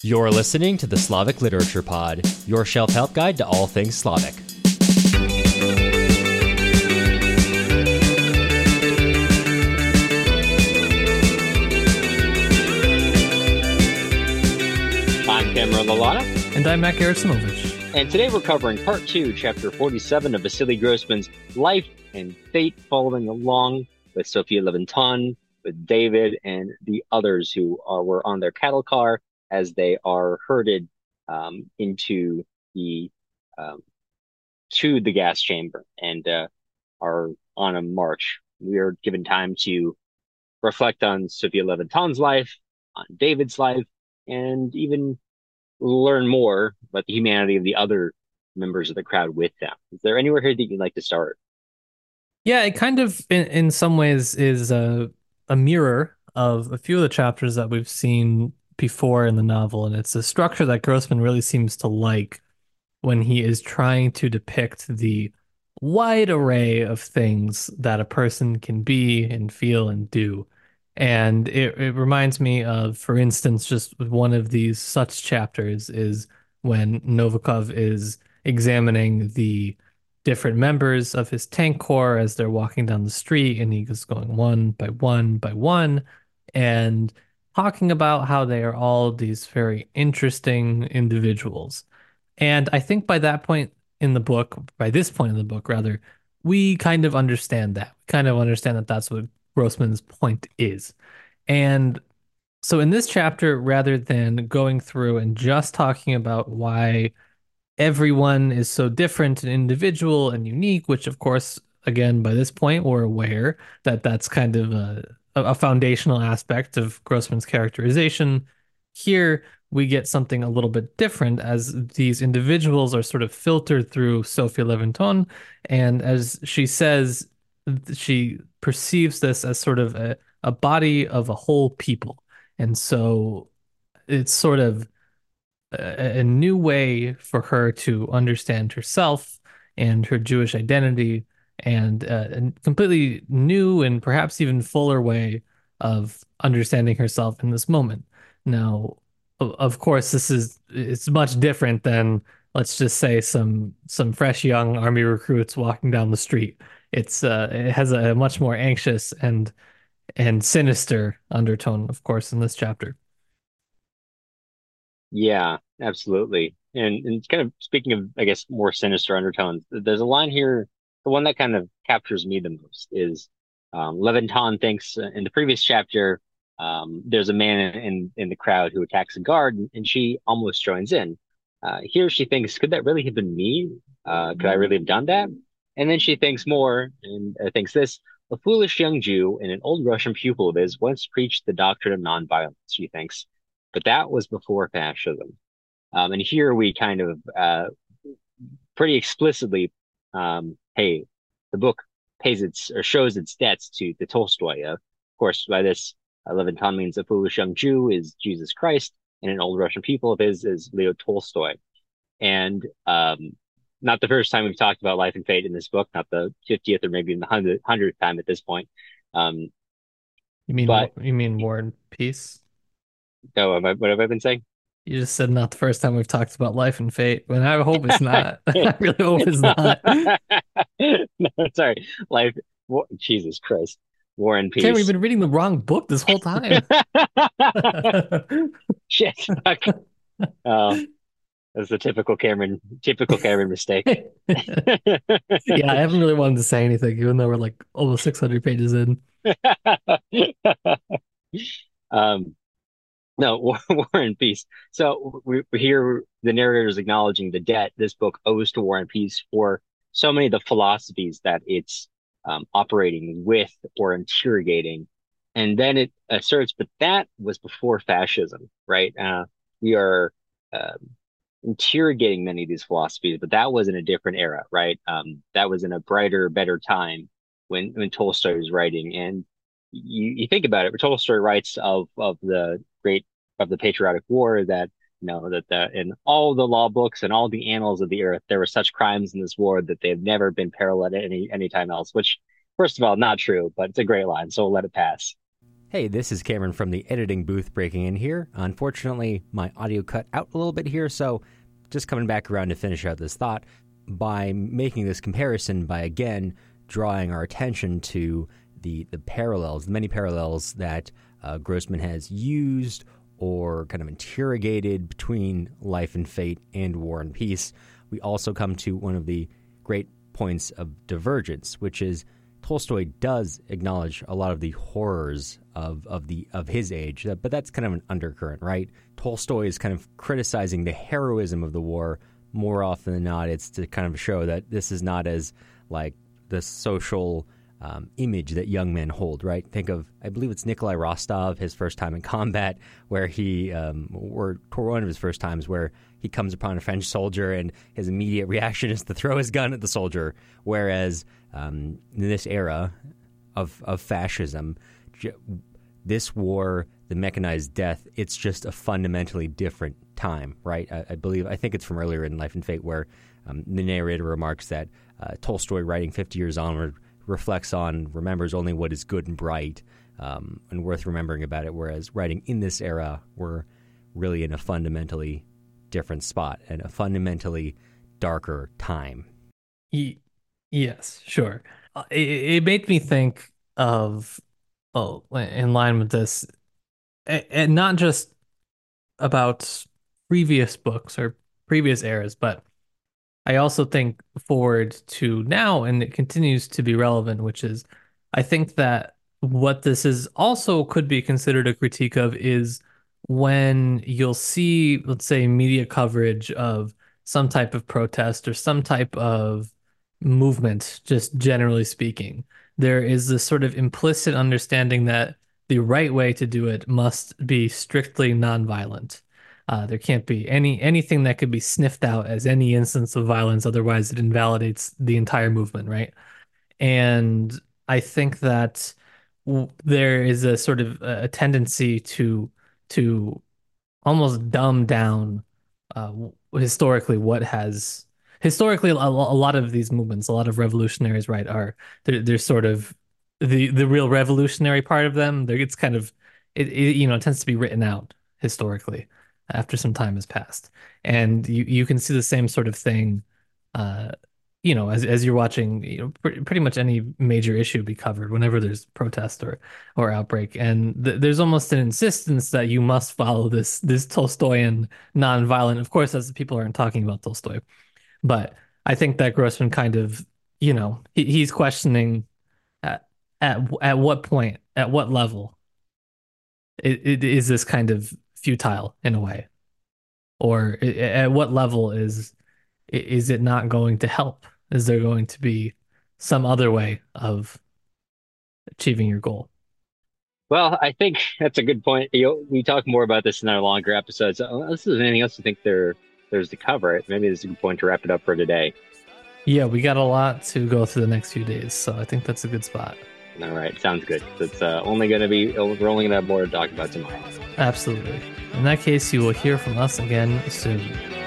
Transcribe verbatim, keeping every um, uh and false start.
You're listening to the Slavic Literature Pod, your shelf help guide to all things Slavic. I'm Cameron Lalana. And I'm Matt Gerasimowicz. And today we're covering part two, chapter forty-seven of Vasily Grossman's life and fate, following along with Sophia Levinton, with David, and the others who are, were on their cattle car as they are herded um, into the um, to the gas chamber and uh, are on a march. We are given time to reflect on Sophia Levinton's life, on David's life, and even learn more about the humanity of the other members of the crowd with them. Is there anywhere here that you'd like to start? Yeah, it kind of, in, in some ways, is a, a mirror of a few of the chapters that we've seen before in the novel, and it's a structure that Grossman really seems to like when he is trying to depict the wide array of things that a person can be and feel and do. And it, it reminds me of, for instance, just one of these such chapters is when Novikov is examining the different members of his tank corps as they're walking down the street, and he goes going one by one by one and talking about how they are all these very interesting individuals. And I think by that point in the book, by this point in the book, rather, we kind of understand that. We kind of understand that that's what Grossman's point is. And so in this chapter, rather than going through and just talking about why everyone is so different and individual and unique, which of course, again, by this point, we're aware that that's kind of a, a foundational aspect of Grossman's characterization. Here, we get something a little bit different as these individuals are sort of filtered through Sophia Levinton. And as she says, she perceives this as sort of a, a body of a whole people. And so it's sort of a, a new way for her to understand herself and her Jewish identity, and uh, a completely new and perhaps even fuller way of understanding herself in this moment. Now, of course, this is it's much different than, let's just say, some some fresh young army recruits walking down the street. It's uh, it has a much more anxious and and sinister undertone, of course, in this chapter. Yeah, absolutely. And and kind of speaking of, I guess, more sinister undertones, there's a line here, the one that kind of captures me the most is um, Levinton thinks uh, in the previous chapter, um, there's a man in, in the crowd who attacks a guard, and, and she almost joins in. Uh, here she thinks, could that really have been me? Uh, could I really have done that? And then she thinks more and uh, thinks this, a foolish young Jew and an old Russian pupil of his once preached the doctrine of nonviolence, she thinks. But that was before fascism. Um, and here we kind of uh, pretty explicitly, um, hey, the book pays its or shows its debts to, to Tolstoy. Uh, of course, by this, uh, Levinton means a foolish young Jew is Jesus Christ, and an old Russian pupil of his is Leo Tolstoy. And um, not the first time we've talked about life and fate in this book, not the fiftieth or maybe the hundredth time at this point. Um, You mean but you mean War and Peace? no, am I, what have I been saying? You just said not the first time we've talked about life and fate, and I hope it's not. I really hope it's not. No, sorry. Life, war, Jesus Christ. War and Peace. Ken, we've been reading the wrong book this whole time. Shit. Fuck. Oh, that's the typical Cameron, typical Cameron mistake. Yeah, I haven't really wanted to say anything, even though we're like almost six hundred pages in. um, no, War, War and Peace. So we, we hear the narrator is acknowledging the debt this book owes to War and Peace for so many of the philosophies that it's um, operating with or interrogating. And then it asserts, but that was before fascism, right? Uh, we are uh, interrogating many of these philosophies, but that was in a different era, right? Um, that was in a brighter, better time when when Tolstoy was writing. And you, you think about it, Tolstoy writes of of the great of the patriotic war that you know that the in all the law books and all the annals of the earth there were such crimes in this war that they have never been paralleled any any time else. Which, first of all, not true, but it's a great line, so we'll let it pass. Hey, this is Cameron from the editing booth breaking in here. Unfortunately, my audio cut out a little bit here, so just coming back around to finish out this thought by making this comparison by, again, drawing our attention to the, the parallels, the many parallels that uh, Grossman has used or kind of interrogated between Life and Fate and War and Peace. We also come to one of the great points of divergence, which is Tolstoy does acknowledge a lot of the horrors of, of the of his age, but that's kind of an undercurrent, right? Tolstoy is kind of criticizing the heroism of the war. More often than not, it's to kind of show that this is not as like the social um, image that young men hold, right? Think of, I believe it's Nikolai Rostov, his first time in combat, where he, um, or one of his first times, where he comes upon a French soldier and his immediate reaction is to throw his gun at the soldier, whereas Um, in this era of of fascism, j- this war, the mechanized death, it's just a fundamentally different time, right? I, I believe, I think it's from earlier in Life and Fate where um, the narrator remarks that uh, Tolstoy, writing fifty years onward, reflects on, remembers only what is good and bright um, and worth remembering about it, whereas writing in this era, we're really in a fundamentally different spot and a fundamentally darker time. He, Yes, sure. Uh, It, it made me think of, oh, in line with this, a- and not just about previous books or previous eras, but I also think forward to now, and it continues to be relevant, which is I think that what this is also could be considered a critique of is when you'll see, let's say, media coverage of some type of protest or some type of movement, just generally speaking, there is this sort of implicit understanding that the right way to do it must be strictly nonviolent. Uh, there can't be any anything that could be sniffed out as any instance of violence, otherwise it invalidates the entire movement, right? And I think that w there is a sort of a tendency to to almost dumb down uh, w- historically what has historically a, lo- a lot of these movements, a lot of revolutionaries, right, are they're, they're sort of the the real revolutionary part of them. There it's kind of it, it you know it tends to be written out historically after some time has passed, and you you can see the same sort of thing. Uh, you know, as as you're watching, you know, pretty, pretty much any major issue be covered whenever there's protest or or outbreak, and th there's almost an insistence that you must follow this this Tolstoyan nonviolent. Of course, as the people aren't talking about Tolstoy, but I think that Grossman kind of, you know, he, he's questioning at at at what point, at what level, it, it is this kind of futile in a way, or i- at what level is is it not going to help? Is there going to be some other way of achieving your goal? Well, I think that's a good point. You know, we talk more about this in our longer episodes. Unless there's anything else you think there there's to cover it, maybe this is a good point to wrap it up for today. Yeah, we got a lot to go through the next few days, so I think that's a good spot. All right, sounds good. It's uh, only going to be we're only going to have more to talk about tomorrow. Absolutely. In that case, you will hear from us again soon.